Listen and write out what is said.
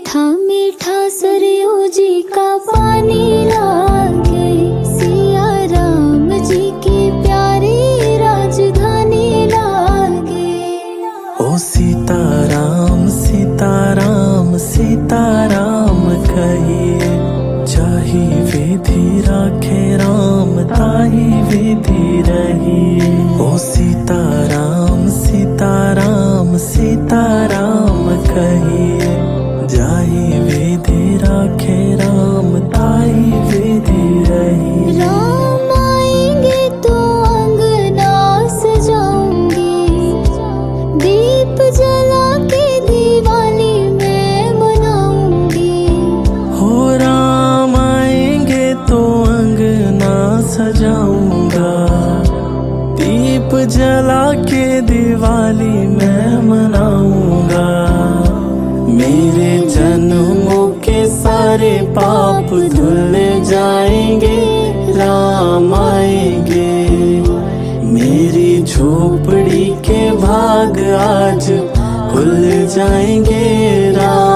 मीठा मीठा सरयू जी का पानी लागे, सिया राम जी की प्यारी राजधानी लागे। ओ सीताराम सीताराम सीताराम कहिए, चाही विधि राखे राम ताही विधि रहिए। ओ सीताराम सीताराम सीताराम कहिए, जाही विधि राखे राम ताही विधि रहिए। राम आएंगे तो अंगना सजाऊंगी, दीप जला के दिवाली मैं मनाऊंगी। हो राम आएंगे तो अंगना सजाऊंगा, दीप जला के दिवाली मैं मनाऊंगा। मेरे जन्मों के सारे पाप धुल जाएंगे, राम आएंगे। मेरी झोपड़ी के भाग आज खुल जाएंगे, राम